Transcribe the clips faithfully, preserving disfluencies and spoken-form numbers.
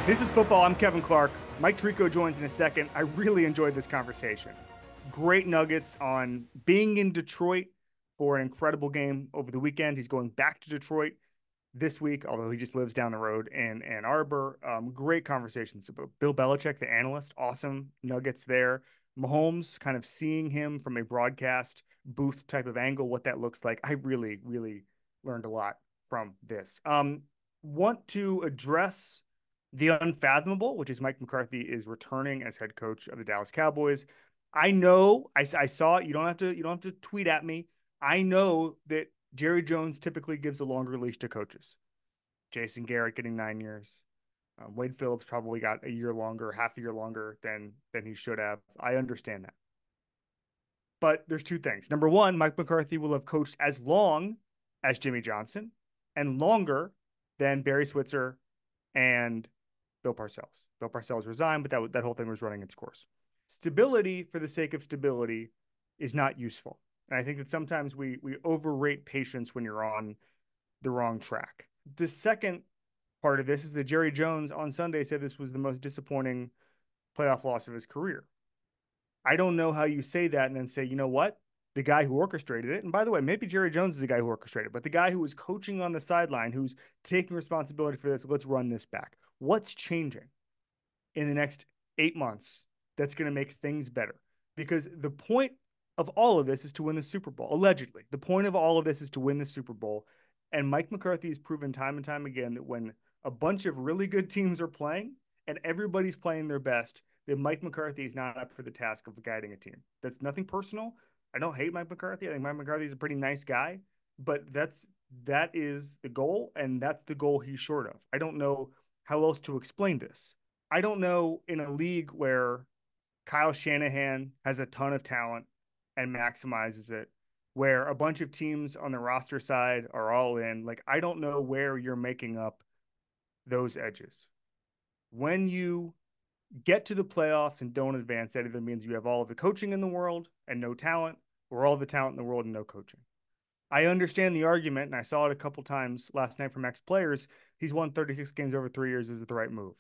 This is football. I'm Kevin Clark. Mike Tirico joins in a second. I really enjoyed this conversation. Great nuggets on being in Detroit for an incredible game over the weekend. He's going back to Detroit this week, although he just lives down the road in Ann Arbor. Um, great conversations about Bill Belichick, the analyst. Awesome nuggets there. Mahomes, kind of seeing him from a broadcast booth type of angle, what that looks like. I really, really learned a lot from this. Um, want to address the unfathomable, which is Mike McCarthy is returning as head coach of the Dallas Cowboys. I know, I, I saw it. You don't have to, you don't have to tweet at me. I know that Jerry Jones typically gives a longer leash to coaches. Jason Garrett getting nine years. Um, Wade Phillips probably got a year longer, half a year longer than, than he should have. I understand that. But there's two things. Number one, Mike McCarthy will have coached as long as Jimmy Johnson and longer than Barry Switzer and Bill Parcells. Bill Parcells resigned, but that, that whole thing was running its course. Stability for the sake of stability is not useful. And I think that sometimes we we overrate patience when you're on the wrong track. The second part of this is that Jerry Jones on Sunday said this was the most disappointing playoff loss of his career. I don't know how you say that and then say, you know what? The guy who orchestrated it, and by the way, maybe Jerry Jones is the guy who orchestrated it, but the guy who was coaching on the sideline, who's taking responsibility for this, let's run this back. What's changing in the next eight months that's going to make things better? Because the point of all of this is to win the Super Bowl, allegedly. The point of all of this is to win the Super Bowl. And Mike McCarthy has proven time and time again that when a bunch of really good teams are playing and everybody's playing their best, that Mike McCarthy is not up for the task of guiding a team. That's nothing personal. I don't hate Mike McCarthy. I think Mike McCarthy is a pretty nice guy, but that's that is the goal, and that's the goal he's short of. I don't know how else to explain this. I don't know in a league where Kyle Shanahan has a ton of talent and maximizes it, where a bunch of teams on the roster side are all in. Like, I don't know where you're making up those edges. When you get to the playoffs and don't advance, that either means you have all of the coaching in the world and no talent, or all the talent in the world and no coaching. I understand the argument, and I saw it a couple times last night from ex-players. He's won thirty-six games over three years. Is it the right move?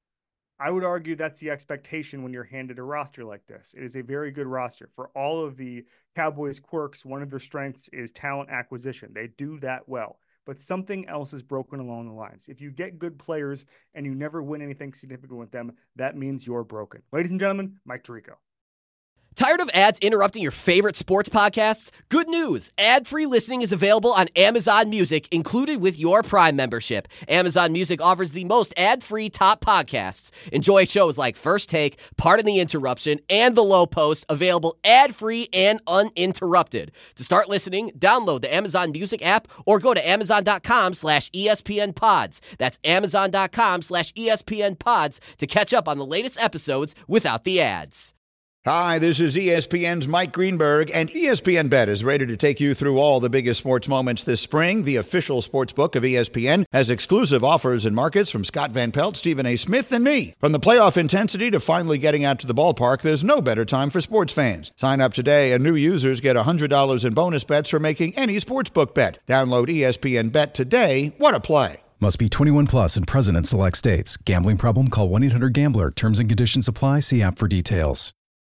I would argue that's the expectation when you're handed a roster like this. It is a very good roster. For all of the Cowboys' quirks, one of their strengths is talent acquisition. They do that well. But something else is broken along the lines. If you get good players and you never win anything significant with them, that means you're broken. Ladies and gentlemen, Mike Tirico. Tired of ads interrupting your favorite sports podcasts? Good news! Ad-free listening is available on Amazon Music, included with your Prime membership. Amazon Music offers the most ad-free top podcasts. Enjoy shows like First Take, Pardon the Interruption, and The Low Post, available ad-free and uninterrupted. To start listening, download the Amazon Music app or go to amazon.com slash ESPN pods. That's amazon.com slash ESPN pods to catch up on the latest episodes without the ads. Hi, this is E S P N's Mike Greenberg, and E S P N Bet is ready to take you through all the biggest sports moments this spring. The official sports book of E S P N has exclusive offers and markets from Scott Van Pelt, Stephen A. Smith, and me. From the playoff intensity to finally getting out to the ballpark, there's no better time for sports fans. Sign up today, and new users get one hundred dollars in bonus bets for making any sportsbook bet. Download E S P N Bet today. What a play. Must be twenty-one plus and present in select states. Gambling problem? Call one eight hundred gambler. Terms and conditions apply. See app for details.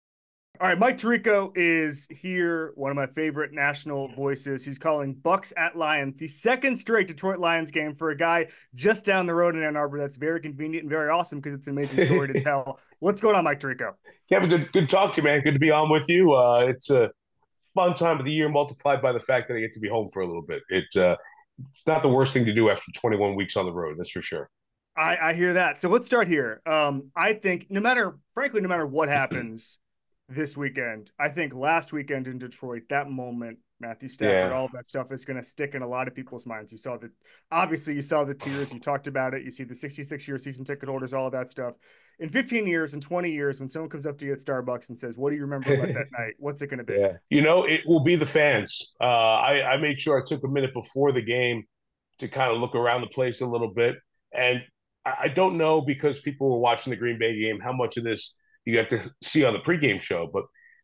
All right, Mike Tirico is here, one of my favorite national voices. He's calling Bucks at Lions, the second straight Detroit Lions game for a guy just down the road in Ann Arbor. That's very convenient and very awesome because it's an amazing story to tell. What's going on, Mike Tirico? Kevin, good, good to talk to you, man. Good to be on with you. Uh, it's a fun time of the year multiplied by the fact that I get to be home for a little bit. It, uh, it's not the worst thing to do after twenty-one weeks on the road, that's for sure. I, I hear that. So let's start here. Um, I think no matter, frankly, no matter what happens this weekend, I think last weekend in Detroit, that moment, Matthew Stafford, yeah. all of that stuff is going to stick in a lot of people's minds. You saw the, obviously you saw the tears, you talked about it. You see the sixty-six year season ticket holders, all of that stuff. In fifteen years and twenty years, when someone comes up to you at Starbucks and says, what do you remember about that night? What's it going to be? Yeah. You know, it will be the fans. Uh, I, I made sure I took a minute before the game to kind of look around the place a little bit. And I, I don't know, because people were watching the Green Bay game, how much of this you got to see on the pregame show, but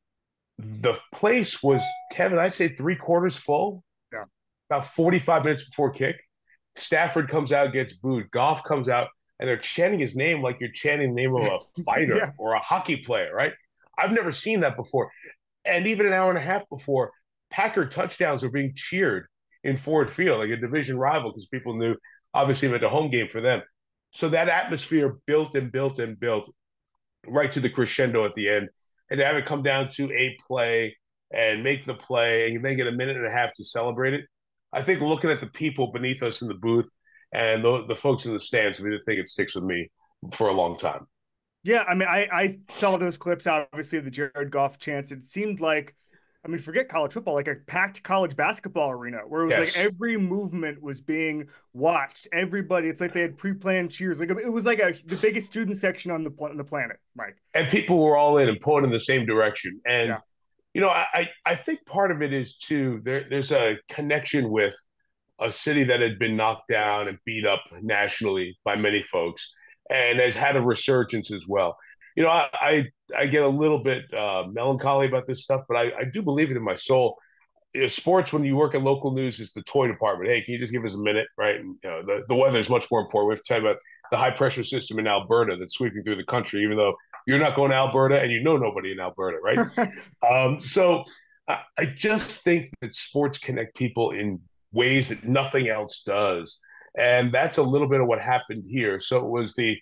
the place was, Kevin, I'd say three quarters full. Yeah. About forty-five minutes before kick. Stafford comes out, gets booed. Goff comes out. and they're chanting his name like you're chanting the name of a fighter Yeah. or a hockey player, right? I've never seen that before. And even an hour and a half before, Packer touchdowns were being cheered in Ford Field, like a division rival, because people knew, obviously, it meant a home game for them. So that atmosphere built and built and built right to the crescendo at the end. And to have it come down to a play and make the play and then get a minute and a half to celebrate it, I think looking at the people beneath us in the booth and the, the folks in the stands, I mean, the thing it sticks with me for a long time. Yeah, I mean, I, I saw those clips, obviously, of the Jared Goff chants. It seemed like, I mean, forget college football, like a packed college basketball arena where it was yes. like every movement was being watched. Everybody, it's like they had pre-planned cheers. Like it was like a, the biggest student section on the on the planet, Mike. And people were all in and pulling in the same direction. And, yeah. you know, I, I think part of it is, too, there, there's a connection with a city that had been knocked down and beat up nationally by many folks and has had a resurgence as well. You know, I I, I get a little bit uh, melancholy about this stuff, but I, I do believe it in my soul. You know, sports, when you work in local news, is the toy department. Hey, can you just give us a minute, right? And, you know, the, the weather is much more important. We have to talk about the high-pressure system in Alberta that's sweeping through the country, even though you're not going to Alberta and you know nobody in Alberta, right? um, so I, I just think that sports connect people in ways that nothing else does. And that's a little bit of what happened here. So it was the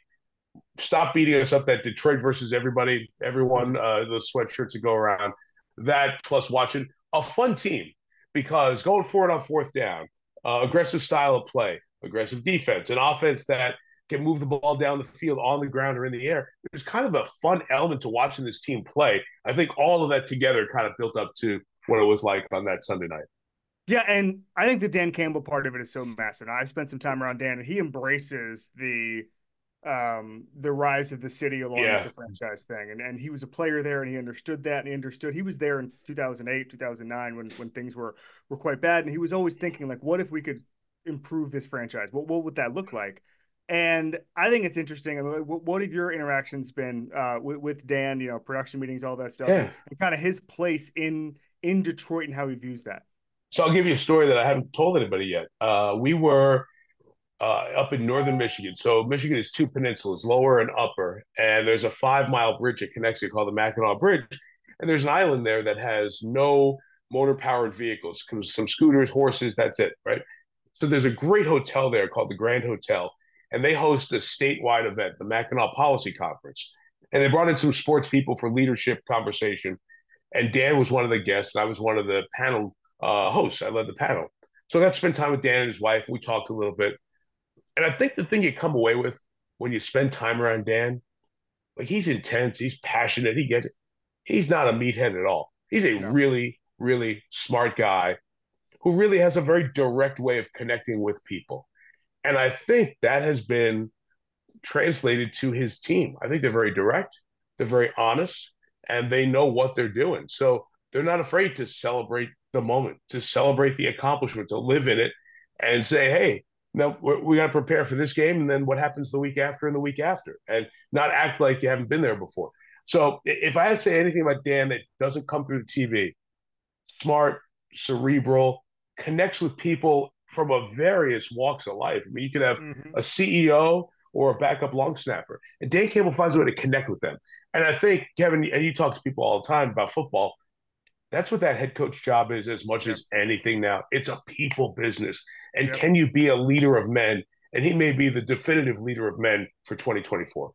stop beating us up, that Detroit versus everybody, everyone, uh, those sweatshirts that go around, that plus watching a fun team, because going forward on fourth down, uh, aggressive style of play, aggressive defense, an offense that can move the ball down the field on the ground or in the air. There's kind of a fun element to watching this team play. I think all of that together kind of built up to what it was like on that Sunday night. Yeah, and I think the Dan Campbell part of it is so massive. I spent some time around Dan, and he embraces the um, the rise of the city along yeah. with the franchise thing. And and he was a player there, and he understood that, and he understood. He was there in two thousand eight, two thousand nine when when things were were quite bad, and he was always thinking, like, what if we could improve this franchise? What what would that look like? And I think it's interesting. I mean, what have your interactions been uh, with, with Dan, you know, production meetings, all that stuff, yeah. and, and kind of his place in in Detroit and how he views that? So I'll give you a story that I haven't told anybody yet. Uh, we were uh, up in northern Michigan. So Michigan is two peninsulas, lower and upper. And there's a five-mile bridge that connects it called the Mackinac Bridge. And there's an island there that has no motor-powered vehicles, some scooters, horses, that's it, right? So there's a great hotel there called the Grand Hotel. And they host a statewide event, the Mackinac Policy Conference. And they brought in some sports people for leadership conversation. And Dan was one of the guests, and I was one of the panel Uh, hosts. I led the panel. So I got to spend time with Dan and his wife. We talked a little bit. And I think the thing you come away with when you spend time around Dan, like, he's intense, he's passionate, he gets it. He's not a meathead at all. He's a no. really, really smart guy who really has a very direct way of connecting with people. And I think that has been translated to his team. I think they're very direct, they're very honest, and they know what they're doing. So they're not afraid to celebrate the moment, to celebrate the accomplishment, to live in it and say, hey, now we got to prepare for this game, and then what happens the week after and the week after, and not act like you haven't been there before. So if I had to say anything about Dan that doesn't come through the T V, smart, cerebral, connects with people from a various walks of life. I mean, you could have mm-hmm. a C E O or a backup long snapper, and Dan Campbell finds a way to connect with them. And I think, Kevin, and you talk to people all the time about football, that's what that head coach job is as much yeah. as anything now. It's a people business. And yeah. can you be a leader of men? And he may be the definitive leader of men for twenty twenty-four.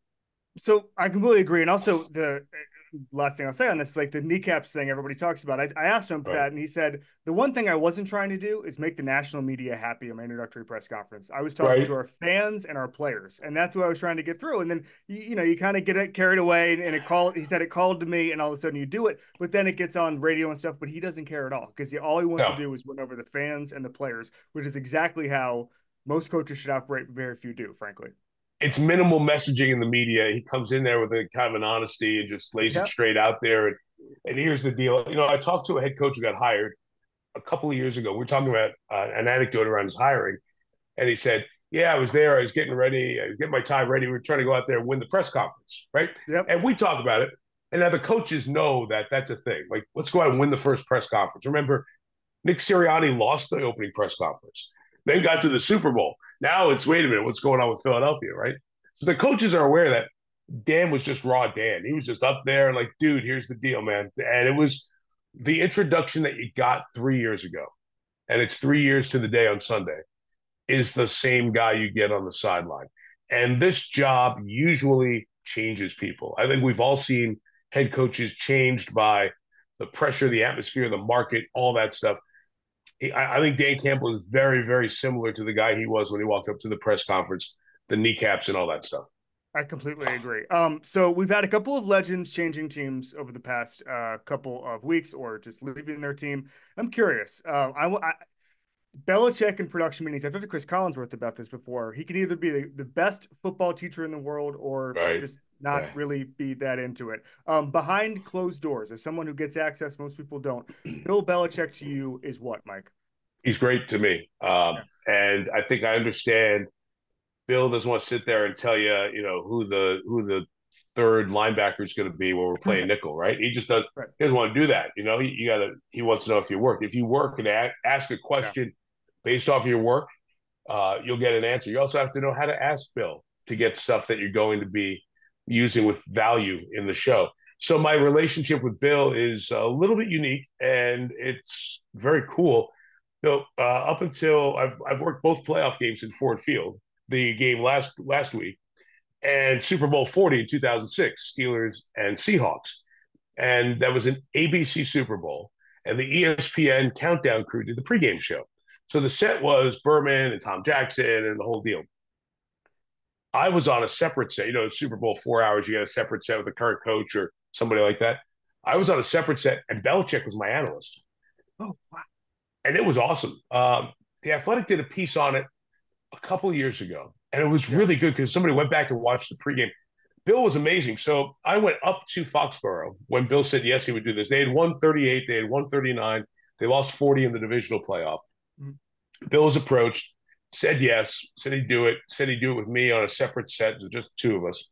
So I completely agree. And also the last thing I'll say on this is like the kneecaps thing everybody talks about. I, I asked him right. that, and he said, the one thing I wasn't trying to do is make the national media happy in my introductory press conference. I was talking right. to our fans and our players, and that's what I was trying to get through. And then, you, you know, you kind of get it carried away, and, and it called, he said it called to me, and all of a sudden you do it, but then it gets on radio and stuff, but he doesn't care at all, because all he wants no. to do is win over the fans and the players, which is exactly how most coaches should operate. Very few do, frankly. It's minimal messaging in the media. He comes in there with a kind of an honesty and just lays yep. it straight out there. And, and here's the deal. You know, I talked to a head coach who got hired a couple of years ago. We were talking about uh, an anecdote around his hiring. And he said, yeah, I was there. I was getting ready. I was getting my tie ready. We were trying to go out there and win the press conference, right? Yep. And we talk about it. And now the coaches know that that's a thing. Like, let's go out and win the first press conference. Remember, Nick Sirianni lost the opening press conference. Then got to the Super Bowl. Now it's, wait a minute, what's going on with Philadelphia, right? So the coaches are aware that Dan was just raw Dan. He was just up there and like, dude, here's the deal, man. And it was the introduction that you got three years ago, and it's three years to the day on Sunday, is the same guy you get on the sideline. And this job usually changes people. I think we've all seen head coaches changed by the pressure, the atmosphere, the market, all that stuff. I, I think Dan Campbell is very, very similar to the guy he was when he walked up to the press conference, the kneecaps and all that stuff. I completely agree. Um, so we've had a couple of legends changing teams over the past uh, couple of weeks, or just leaving their team. I'm curious. Uh, I, I Belichick in production meetings. I've talked to Chris Collinsworth about this before. He can either be the, the best football teacher in the world, or right. just not yeah. really be that into it. Um, behind closed doors, as someone who gets access, most people don't. Bill Belichick to you is what, Mike? He's great to me, um, yeah. and I think I understand. Bill doesn't want to sit there and tell you, you know, who the who the third linebacker is going to be when we're playing nickel, right? He just does. Right. He doesn't want to do that. You know, he, you got to. He wants to know if you work. If you work and a- ask a question yeah. based off of your work, uh, you'll get an answer. You also have to know how to ask Bill to get stuff that you're going to be using with value in the show. So my relationship with Bill is a little bit unique, and it's very cool. You know, uh, up until I've I've worked both playoff games in Ford Field. The game last last week, and Super Bowl forty in two thousand six, Steelers and Seahawks. And that was an A B C Super Bowl. And the E S P N Countdown crew did the pregame show. So the set was Berman and Tom Jackson and the whole deal. I was on a separate set. You know, Super Bowl, four hours, you got a separate set with the current coach or somebody like that. I was on a separate set, and Belichick was my analyst. Oh, wow. And it was awesome. Um, the Athletic did a piece on it a couple of years ago, and it was yeah. really good because somebody went back and watched the pregame. Bill was amazing. So I went up to Foxborough when Bill said yes, he would do this. They had won thirty-eight, they had won thirty-nine, they lost forty in the divisional playoff. Mm-hmm. Bill was approached, said yes, said he'd do it, said he'd do it with me on a separate set, just the two of us.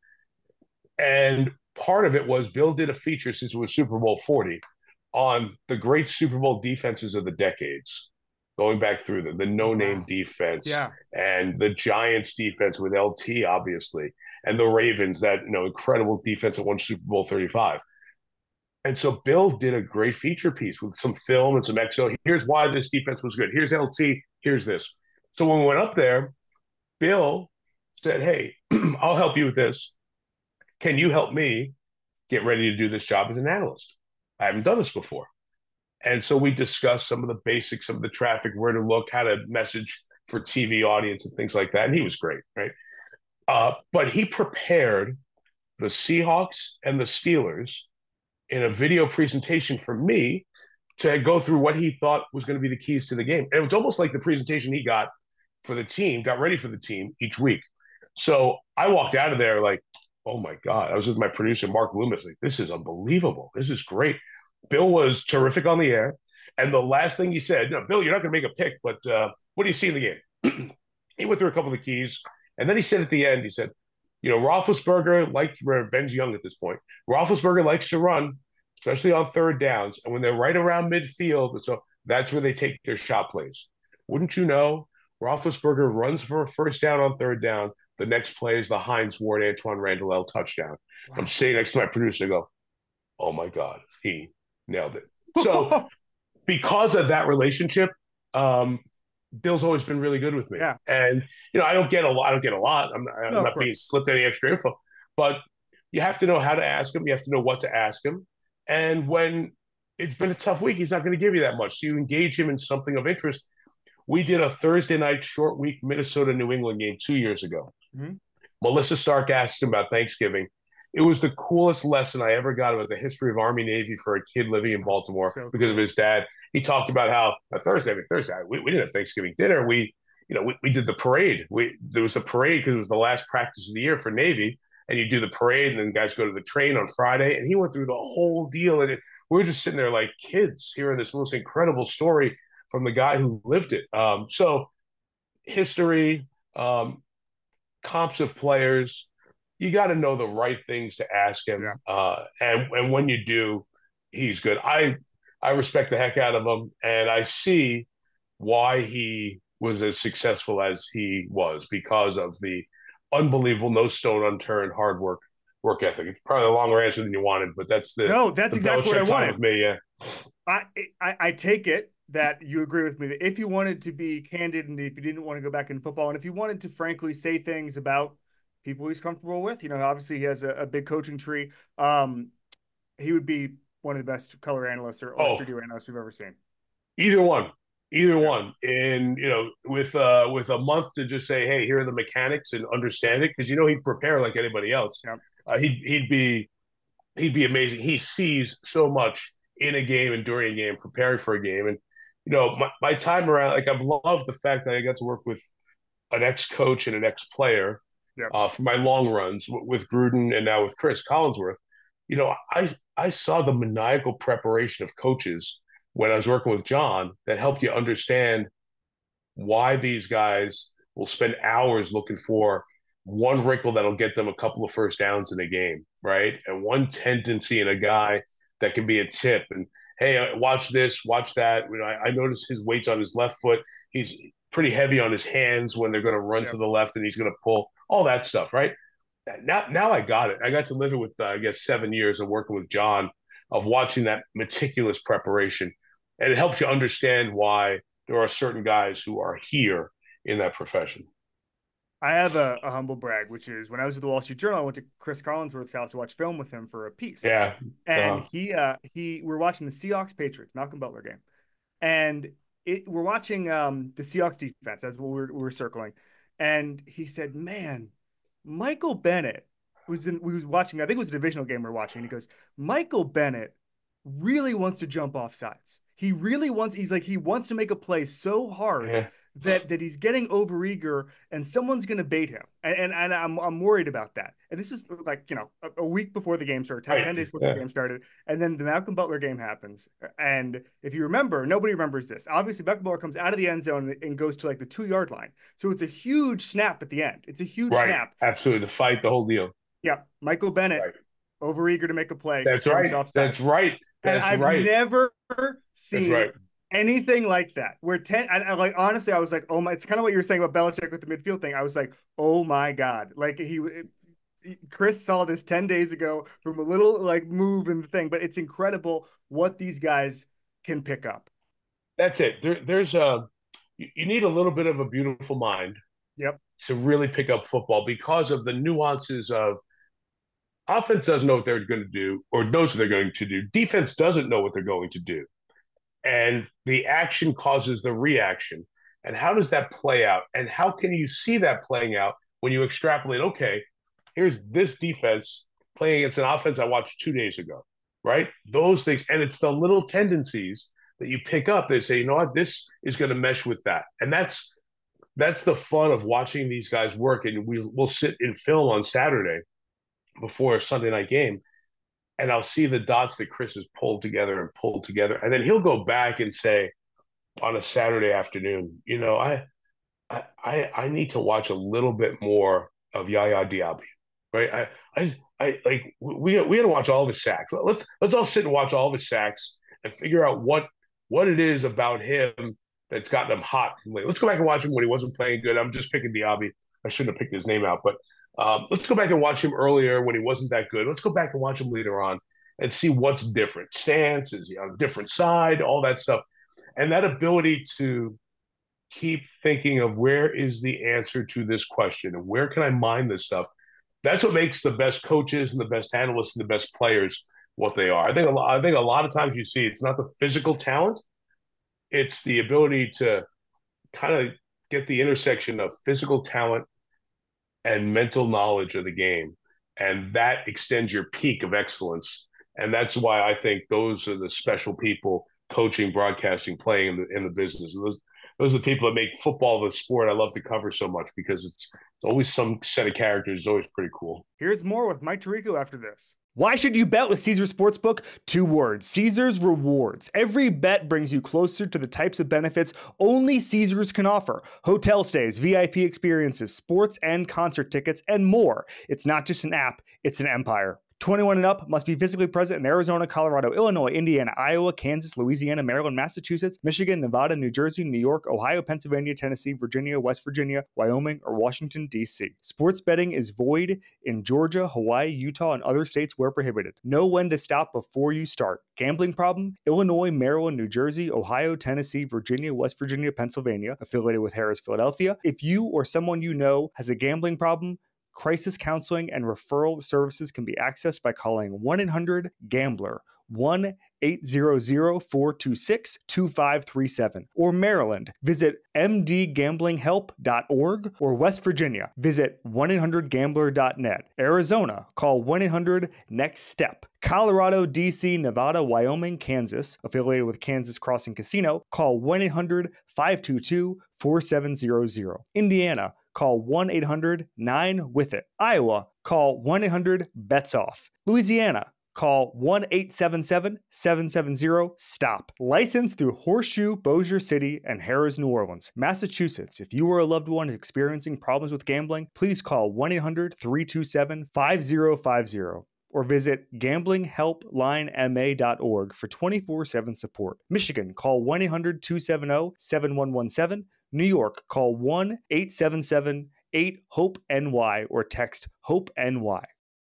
And part of it was Bill did a feature, since it was Super Bowl forty, on the great Super Bowl defenses of the decades. Going back through them, the no-name wow. defense yeah. and the Giants defense with L T, obviously, and the Ravens, that, you know, incredible defense that won Super Bowl thirty-five. And so Bill did a great feature piece with some film and some X O. Here's why this defense was good. Here's L T. Here's this. So when we went up there, Bill said, hey, I'll help you with this. Can you help me get ready to do this job as an analyst? I haven't done this before. And so we discussed some of the basics of the traffic, where to look, how to message for T V audience and things like that. And he was great, right? Uh, but he prepared the Seahawks and the Steelers in a video presentation for me to go through what he thought was going to be the keys to the game. And it was almost like the presentation he got for the team, got ready for the team each week. So I walked out of there like, oh my God. I was with my producer, Mark Loomis, like, this is unbelievable. This is great. Bill was terrific on the air. And the last thing he said, no, Bill, you're not going to make a pick, but uh, what do you see in the game? He went through a couple of the keys. And then he said at the end, he said, you know, Roethlisberger, like Ben's young at this point, Roethlisberger likes to run, especially on third downs. And when they're right around midfield, so that's where they take their shot plays. Wouldn't you know, Roethlisberger runs for a first down on third down. The next play is the Hines Ward, Antoine Randall L touchdown. Wow. I'm sitting next to my producer and go, oh my God, he nailed it. So because of that relationship, um, Bill's always been really good with me. Yeah. And, you know, I don't get a lot. I don't get a lot. I'm, I'm no, not being slipped any extra info. But you have to know how to ask him. You have to know what to ask him. And when it's been a tough week, he's not going to give you that much. So you engage him in something of interest. We did a Thursday night short week Minnesota-New England game two years ago. Mm-hmm. Melissa Stark asked him about Thanksgiving. It was the coolest lesson I ever got about the history of Army Navy for a kid living in Baltimore so because cool. of his dad. He talked about how a Thursday, I mean, Thursday, we, we didn't have Thanksgiving dinner. We, you know, we, we did the parade. We there was a parade because it was the last practice of the year for Navy, and you do the parade, and then guys go to the train on Friday. And he went through the whole deal, and it, we were just sitting there like kids hearing this most incredible story from the guy who lived it. Um, so history, um, comps of players, you got to know the right things to ask him. Yeah. Uh, and, and when you do, he's good. I, I respect the heck out of him, and I see why he was as successful as he was because of the unbelievable, no stone unturned, hard work, work ethic. It's probably a longer answer than you wanted, but that's the no, that's the exactly what I Belichick time wanted. with me. Yeah, I, I I take it that you agree with me that if you wanted to be candid and if you didn't want to go back in football, and if you wanted to frankly say things about people he's comfortable with, you know, obviously he has a, a big coaching tree. Um, he would be one of the best color analysts or, or oh, studio analysts we've ever seen. Either one, either Yeah. one, and you know, with uh, with a month to just say, hey, here are the mechanics and understand it, because you know he'd prepare like anybody else. Yeah. Uh, he'd he'd be he'd be amazing. He sees so much in a game and during a game, preparing for a game, and you know, my, my time around, like I've loved the fact that I got to work with an ex-coach and an ex-player Yeah. uh, for my long runs w- with Gruden and now with Chris Collinsworth. You know, I I saw the maniacal preparation of coaches when I was working with John that helped you understand why these guys will spend hours looking for one wrinkle that'll get them a couple of first downs in a game, right? And one tendency in a guy that can be a tip. And hey, watch this, watch that. You know, I, I noticed his weight's on his left foot. He's pretty heavy on his hands when they're going to run Yeah. to the left, and he's going to pull all that stuff, right? Now, now I got it. I got to live it with, uh, I guess, seven years of working with John, of watching that meticulous preparation. And it helps you understand why there are certain guys who are here in that profession. I have a, a humble brag, which is when I was at the Wall Street Journal, I went to Chris Collinsworth's house to watch film with him for a piece. Yeah. And uh, he, uh, he, we're watching the Seahawks Patriots, Malcolm Butler game. And it, we're watching um, the Seahawks defense as we were, we were circling. And he said, man, Michael Bennett was in, we was watching, I think it was a divisional game we we're watching. And he goes, Michael Bennett really wants to jump off sides. He really wants, he's like, he wants to make a play so hard yeah. that, that he's getting overeager and someone's going to bait him. And, and, and I'm, I'm worried about that. And this is like, you know, a, a week before the game started, ten, Right. ten days before Yeah. the game started. And then the Malcolm Butler game happens. And if you remember, nobody remembers this. Obviously, Malcolm Butler comes out of the end zone and goes to like the two yard line. So it's a huge snap at the end. It's a huge Right. snap. Absolutely. The fight, the whole deal. Yeah. Michael Bennett, Right. overeager to make a play. That's jumps right. off That's sides. right. That's and I've right. never seen That's right. anything like that. Where ten, I, I, like honestly, I was like, oh my! It's kind of what you were saying about Belichick with the midfield thing. I was like, oh my god! Like he, he Chris saw this ten days ago from a little like move in the thing, but it's incredible what these guys can pick up. That's it. There, there's a you you need a little bit of a beautiful mind Yep. to really pick up football because of the nuances of offense doesn't know what they're going to do or knows what they're going to do. Defense doesn't know what they're going to do. And the action causes the reaction. And how does that play out? And how can you see that playing out when you extrapolate, okay, here's this defense playing against an offense I watched two days ago, right? Those things. And it's the little tendencies that you pick up. They say, you know what, this is going to mesh with that. And that's that's the fun of watching these guys work. And we, we'll sit in film on Saturday before a Sunday night game, and I'll see the dots that Chris has pulled together and pulled together. And then he'll go back and say on a Saturday afternoon, you know, I I I need to watch a little bit more of Yaya Diaby, right? I I I like we we got to watch all of his sacks. Let's let's all sit and watch all of his sacks and figure out what what it is about him that's gotten him hot. Let's go back and watch him when he wasn't playing good. I'm just picking Diaby. I shouldn't have picked his name out, but um, let's go back and watch him earlier when he wasn't that good. Let's go back and watch him later on and see what's different. Stance, is he on a different side, all that stuff. And that ability to keep thinking of where is the answer to this question and where can I mine this stuff. That's what makes the best coaches and the best analysts and the best players what they are. I think a lot, I think a lot of times you see it's not the physical talent, it's the ability to kind of get the intersection of physical talent and mental knowledge of the game. And that extends your peak of excellence. And that's why I think those are the special people coaching, broadcasting, playing in the, in the business. Those, those are the people that make football the sport I love to cover so much because it's, it's always some set of characters. It's always pretty cool. Here's more with Mike Tirico after this. Why should you bet with Caesars Sportsbook? Two words, Caesars Rewards. Every bet brings you closer to the types of benefits only Caesars can offer. Hotel stays, V I P experiences, sports and concert tickets, and more. It's not just an app, it's an empire. twenty-one and up, must be physically present in Arizona, Colorado, Illinois, Indiana, Iowa, Kansas, Louisiana, Maryland, Massachusetts, Michigan, Nevada, New Jersey, New York, Ohio, Pennsylvania, Tennessee, Virginia, West Virginia, Wyoming, or Washington, D C. Sports betting is void in Georgia, Hawaii, Utah, and other states where prohibited. Know when to stop before you start. Gambling problem? Illinois, Maryland, New Jersey, Ohio, Tennessee, Virginia, West Virginia, Pennsylvania, affiliated with Harris, Philadelphia. If you or someone you know has a gambling problem, crisis counseling and referral services can be accessed by calling one eight hundred gambler, one eight hundred, four two six, two five three seven. Or Maryland, visit m d gambling help dot org. Or West Virginia, visit one eight hundred gambler dot net. Arizona, call one eight hundred next step. Colorado, D C, Nevada, Wyoming, Kansas, affiliated with Kansas Crossing Casino, call one eight hundred, five two two, four seven zero zero. Indiana, call one eight hundred, nine with it. Iowa, call one eight hundred bets off. Louisiana, call one eight seven seven, seven seven zero, stop. Licensed through Horseshoe, Bossier City, and Harrah's, New Orleans. Massachusetts, if you or a loved one is experiencing problems with gambling, please call one eight hundred, three two seven, five zero five zero. Or visit gambling help line m a dot org for twenty-four seven support. Michigan, call one eight hundred, two seven zero, seven one one seven. New York, call one eight seven seven, eight hope N Y or text HOPE-NY.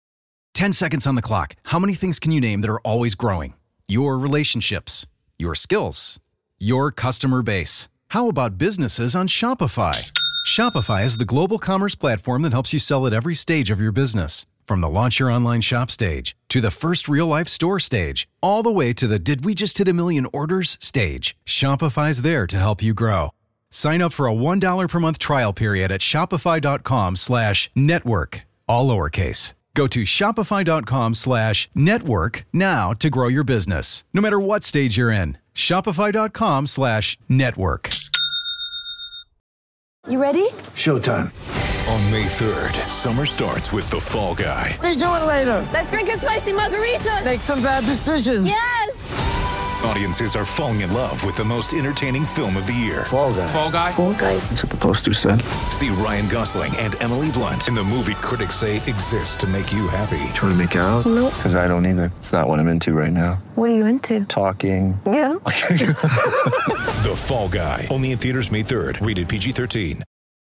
ten seconds on the clock. How many things can you name that are always growing? Your relationships, your skills, your customer base. How about businesses on Shopify? Shopify is the global commerce platform that helps you sell at every stage of your business. From the launch your online shop stage, to the first real-life store stage, all the way to the did we just hit a million orders stage, Shopify's there to help you grow. Sign up for a one dollar per month trial period at shopify.com slash network, all lowercase. Go to shopify.com slash network now to grow your business, no matter what stage you're in. Shopify.com slash network. You ready? Showtime. On May third, summer starts with The Fall Guy. Let's do it later. Let's drink a spicy margarita. Make some bad decisions. Yes! Audiences are falling in love with the most entertaining film of the year. Fall Guy. Fall Guy? Fall guy. That's what the poster said. See Ryan Gosling and Emily Blunt in the movie critics say exists to make you happy. Trying to make it out? Nope. Because I don't either. It's not what I'm into right now. What are you into? Talking. Yeah. The Fall Guy. Only in theaters May third. Rated P G thirteen.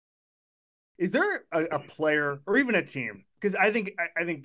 Is there a, a player or even a team? Because I think I, I think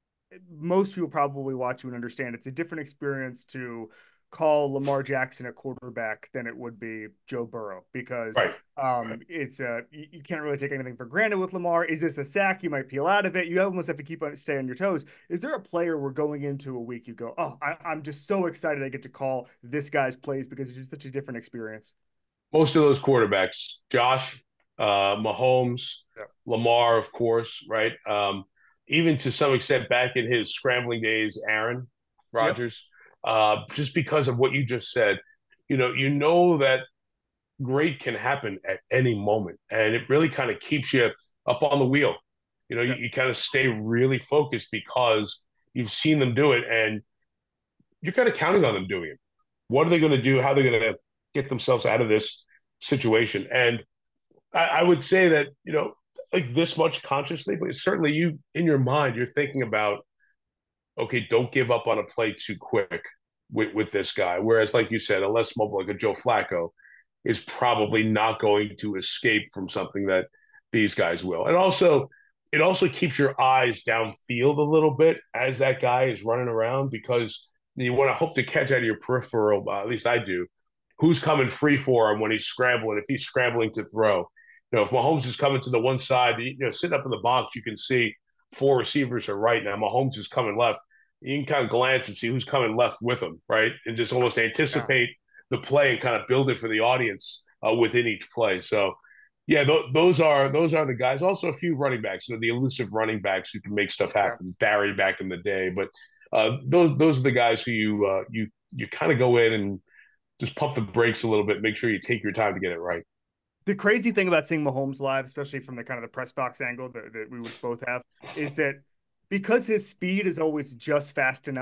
most people probably watch you and understand it's a different experience to call Lamar Jackson a quarterback than it would be Joe Burrow, because Right. um, Right. it's a you, you can't really take anything for granted with Lamar. Is this a sack? You might peel out of it. You almost have to keep on stay on your toes. Is there a player we're going into a week you go, oh, I, I'm just so excited I get to call this guy's plays because it's just such a different experience? Most of those quarterbacks, Josh, uh, Mahomes, Yeah. Lamar, of course, right? Um, even to some extent back in his scrambling days, Aaron Rodgers, uh, just because of what you just said, you know, you know that great can happen at any moment. And it really kind of keeps you up on the wheel. You know, Yeah. you, you kind of stay really focused because you've seen them do it and you're kind of counting on them doing it. What are they going to do? How are they going to get themselves out of this situation? And I, I would say that, you know, like this much consciously, but certainly you in your mind, you're thinking about, okay, don't give up on a play too quick with, with this guy. Whereas, like you said, a less mobile, like a Joe Flacco, is probably not going to escape from something that these guys will. And also, it also keeps your eyes downfield a little bit as that guy is running around, because you want to hope to catch out of your peripheral, uh, at least I do, who's coming free for him when he's scrambling, if he's scrambling to throw. You know, if Mahomes is coming to the one side, you know, sitting up in the box, you can see four receivers are right. Now Mahomes is coming left. You can kind of glance and see who's coming left with him, right? And just almost anticipate yeah. the play and kind of build it for the audience uh, within each play. So, yeah, th- those are those are the guys. Also, a few running backs, you know, the elusive running backs who can make stuff happen. Yeah. Barry back in the day, but uh, those those are the guys who you uh, you you kind of go in and just pump the brakes a little bit. Make sure you take your time to get it right. The crazy thing about seeing Mahomes live, especially from the kind of the press box angle that, that we would both have, is that because his speed is always just fast enough,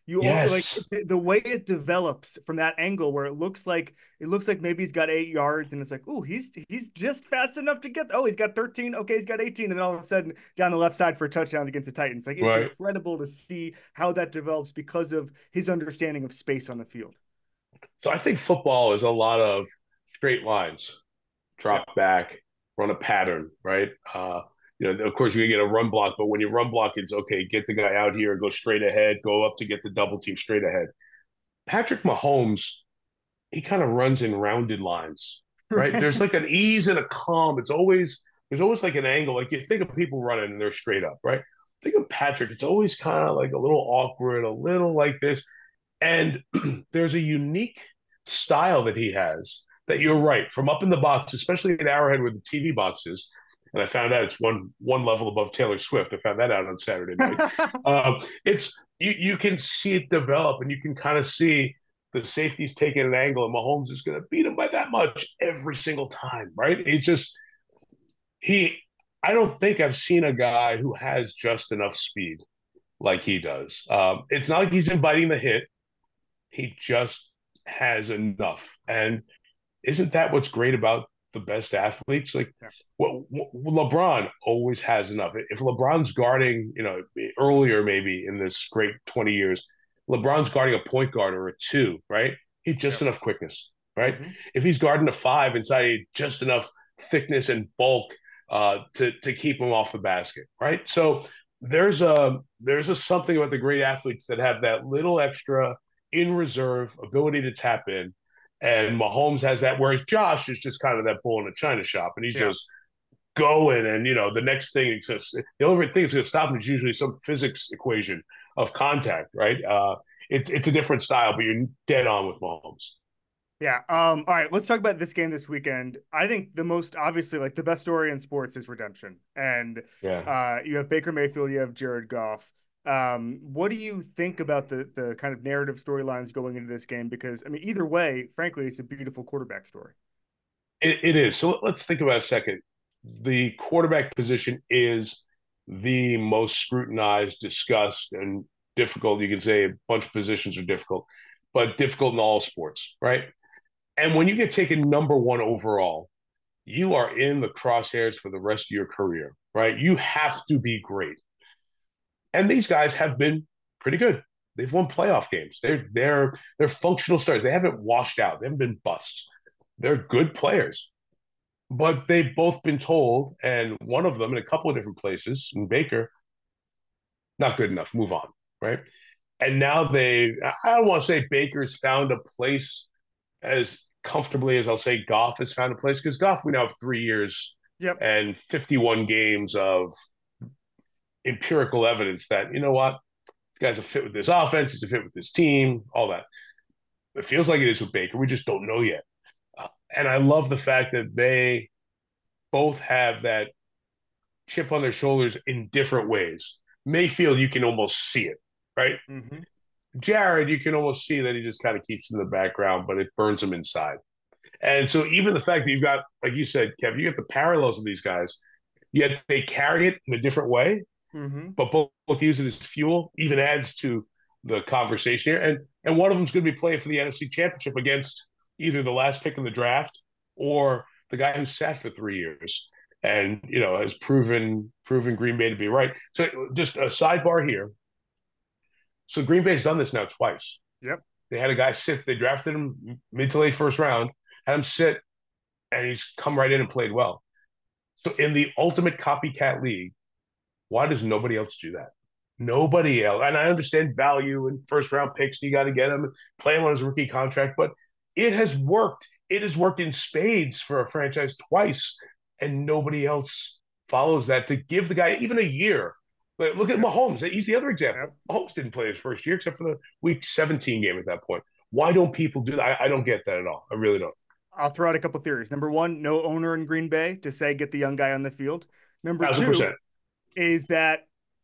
You Yes. like the way it develops from that angle where it looks like it looks like maybe he's got eight yards and it's like, oh, he's he's just fast enough to get. Oh, he's got thirteen. Okay, he's got eighteen, and then all of a sudden down the left side for a touchdown against the Titans. Like it's Right. incredible to see how that develops because of his understanding of space on the field. So I think football is a lot of straight lines, drop yeah. back, run a pattern, right? Uh, you know, of course, you can get a run block, but when you run block, it's okay, get the guy out here, go straight ahead, go up to get the double team straight ahead. Patrick Mahomes, he kind of runs in rounded lines, right? There's like an ease and a calm. It's always, there's always like an angle. Like you think of people running and they're straight up, right? Think of Patrick. It's always kind of like a little awkward, a little like this. And there's a unique style that he has that you're right, from up in the box, especially at Arrowhead where the T V box is. And I found out it's one one level above Taylor Swift. I found that out on Saturday night. um, it's you you can see it develop, and you can kind of see the safety's taking an angle, and Mahomes is going to beat him by that much every single time, right? It's just he. I don't think I've seen a guy who has just enough speed like he does. Um, it's not like he's inviting the hit. He just has enough. And isn't that what's great about the best athletes? Like yeah. well, LeBron always has enough. If LeBron's guarding, you know, earlier maybe in this great twenty years, LeBron's guarding a point guard or a two, right? He's just yeah. enough quickness, right? Mm-hmm. If he's guarding a five inside, just enough thickness and bulk uh, to, to keep him off the basket, right? So there's a, there's a something about the great athletes that have that little extra in reserve ability to tap in, and Mahomes has that, whereas Josh is just kind of that bull in a china shop, and he's yeah. just going, and you know the next thing exists. The only thing that's going to stop him is usually some physics equation of contact, right? Uh, it's it's a different style, but you're dead on with Mahomes. Yeah. Um. All right. Let's talk about this game this weekend. I think the most obviously, like the best story in sports, is redemption, and yeah. uh, you have Baker Mayfield, you have Jared Goff. Um, what do you think about the the kind of narrative storylines going into this game? Because I mean, either way, frankly, it's a beautiful quarterback story. It, it is. So let's think about a second. The quarterback position is the most scrutinized, discussed, and difficult. You can say a bunch of positions are difficult, but difficult in all sports, right? And when you get taken number one overall, you are in the crosshairs for the rest of your career, right? You have to be great. And these guys have been pretty good. They've won playoff games. They're they're they're functional stars. They haven't washed out. They haven't been busts. They're good players. But they've both been told, and one of them in a couple of different places, in Baker, not good enough, move on, right? And now they, I don't want to say Baker's found a place as comfortably as I'll say Goff has found a place, because Goff, we now have three years yep. and fifty-one games of empirical evidence that, you know what, this guy's a fit with this offense, he's a fit with this team, all that. It feels like it is with Baker. We just don't know yet. Uh, and I love the fact that they both have that chip on their shoulders in different ways. Mayfield, you can almost see it, right? Mm-hmm. Jared, you can almost see that he just kind of keeps him in the background, but it burns him inside. And so even the fact that you've got, like you said, Kev, you got the parallels of these guys, yet they carry it in a different way, mm-hmm. but both, both use it as fuel, even adds to the conversation here. And and one of them's going to be playing for the N F C Championship against either the last pick in the draft or the guy who sat for three years and, you know, has proven proven Green Bay to be right. So just a sidebar here. So Green Bay's done this now twice. Yep. They had a guy sit, they drafted him mid to late first round, had him sit, and he's come right in and played well. So in the ultimate copycat league, why does nobody else do that? Nobody else. And I understand value and first round picks, you got to get him, play him on his rookie contract, but it has worked. It has worked in spades for a franchise twice, and nobody else follows that to give the guy even a year. But look at Mahomes. He's the other example. Mahomes didn't play his first year except for the week seventeen game at that point. Why don't people do that? I, I don't get that at all. I really don't. I'll throw out a couple theories. Number one, no owner in Green Bay to say, get the young guy on the field. Number one thousand percent. two is that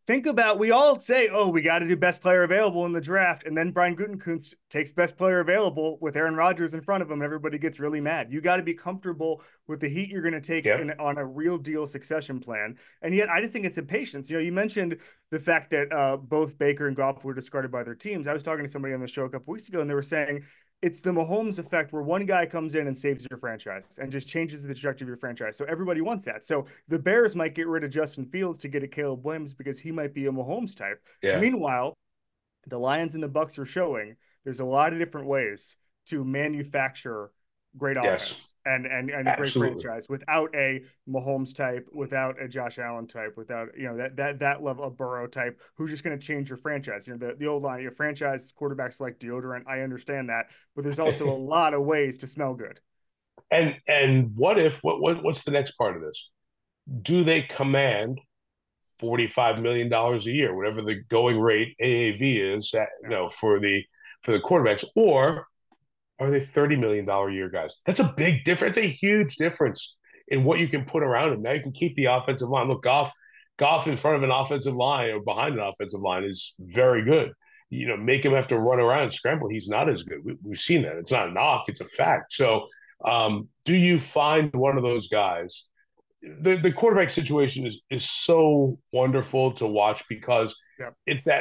think about, we all say, oh, we got to do best player available in the draft. And then Brian Gutekunst takes best player available with Aaron Rodgers in front of him. And everybody gets really mad. You got to be comfortable with the heat you're going to take yep. in, on a real deal succession plan. And yet I just think it's impatience. You know, you mentioned the fact that uh, both Baker and Goff were discarded by their teams. I was talking to somebody on the show a couple weeks ago, and they were saying, it's the Mahomes effect where one guy comes in and saves your franchise and just changes the trajectory of your franchise. So everybody wants that. So the Bears might get rid of Justin Fields to get a Caleb Williams because he might be a Mahomes type. Yeah. Meanwhile, the Lions and the Bucs are showing there's a lot of different ways to manufacture great offense yes. and and, and a great franchise without a Mahomes type, without a Josh Allen type, without, you know, that that that level of Burrow type who's just going to change your franchise. You know, the, the old line, your franchise quarterbacks like deodorant. I understand that, but there's also a lot of ways to smell good. And and what if what, what what's the next part of this? Do they command forty-five million dollars a year, whatever the going rate A A V is, that, you know, for the for the quarterbacks, or are they thirty million dollars a year guys? That's a big difference. It's a huge difference in what you can put around him. Now you can keep the offensive line. Look, Goff, Goff in front of an offensive line or behind an offensive line is very good. You know, make him have to run around and scramble. He's not as good. We, we've seen that. It's not a knock. It's a fact. So um, do you find one of those guys? The, the quarterback situation is, is so wonderful to watch because yep. it's that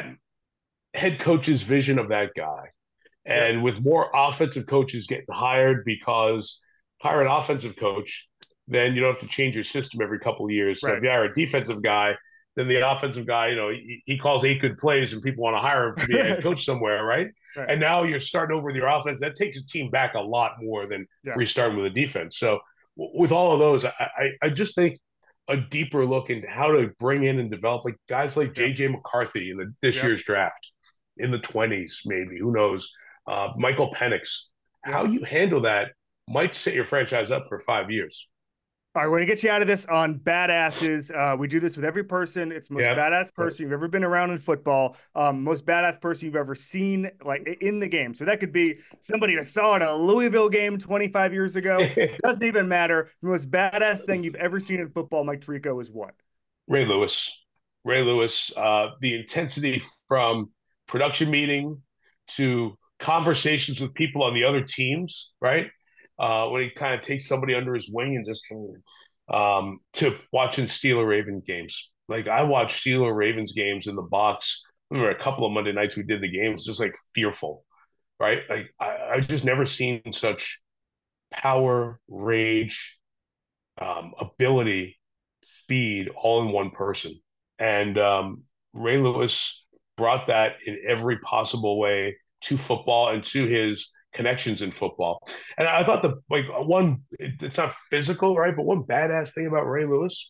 head coach's vision of that guy. And with more offensive coaches getting hired, because hire an offensive coach, then you don't have to change your system every couple of years. So right. if you hire a defensive guy, then the offensive guy, you know, he, he calls eight good plays and people want to hire him to be a head coach somewhere, right? right? And now you're starting over with your offense. That takes a team back a lot more than yeah. restarting with a defense. So w- with all of those, I, I, I just think a deeper look into how to bring in and develop like guys like yeah. J J McCarthy in the, this yeah. year's draft in the twenties, maybe, who knows? Uh, Michael Penix, how you handle that might set your franchise up for five years. All right, we're going to get you out of this on badasses. Uh, we do this with every person. It's the most yep. badass person you've ever been around in football, um, most badass person you've ever seen like in the game. So that could be somebody that saw at a Louisville game twenty-five years ago. Doesn't even matter. The most badass thing you've ever seen in football, Mike Tirico, is what? Ray Lewis. Ray Lewis, uh, the intensity from production meeting to conversations with people on the other teams, right? Uh, when he kind of takes somebody under his wing and just um, to watching Steeler Raven games. Like I watched Steeler Ravens games in the box. I remember a couple of Monday nights we did the games, just like fearful, right? Like I, I've just never seen such power, rage, um, ability, speed, all in one person. And um, Ray Lewis brought that in every possible way to football and to his connections in football. And I thought the like one, it's not physical, right? But one badass thing about Ray Lewis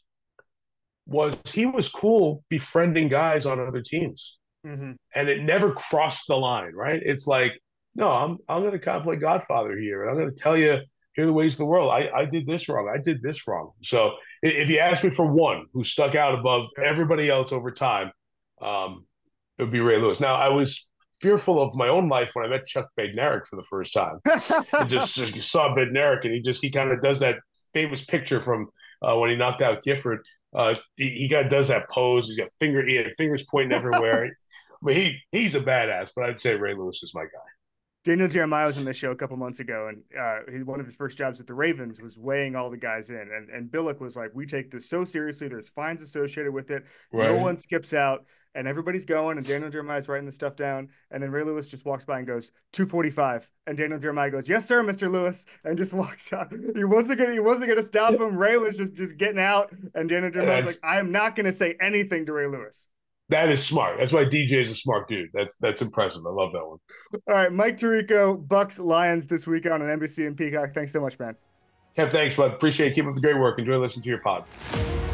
was he was cool befriending guys on other teams. Mm-hmm. And it never crossed the line, right? It's like, no, I'm I'm going to kind of play Godfather here. And I'm going to tell you, here are the ways of the world. I, I did this wrong. I did this wrong. So if you ask me for one who stuck out above everybody else over time, um, it would be Ray Lewis. Now, I was fearful of my own life when I met Chuck Bednarik for the first time. And just, just saw Bednarik, and he just he kind of does that famous picture from uh, when he knocked out Gifford. Uh, he, he kind of does that pose. He's got finger, he had fingers pointing everywhere. But he he's a badass. But I'd say Ray Lewis is my guy. Daniel Jeremiah was on the show a couple months ago, and uh, he, one of his first jobs with the Ravens was weighing all the guys in. And, and Billick was like, we take this so seriously. There's fines associated with it. Right. No one skips out. And everybody's going, and Daniel Jeremiah's writing the stuff down. And then Ray Lewis just walks by and goes, two forty-five. And Daniel Jeremiah goes, yes, sir, Mister Lewis, and just walks out. He wasn't gonna, he wasn't gonna stop him. Ray was just, just getting out. And Daniel Jeremiah's like, I am not gonna say anything to Ray Lewis. That is smart. That's why D J is a smart dude. That's that's impressive. I love that one. All right, Mike Tirico, Bucks Lions this weekend on N B C and Peacock. Thanks so much, man. Kev, thanks, bud. Appreciate it. Keep up the great work. Enjoy listening to your pod.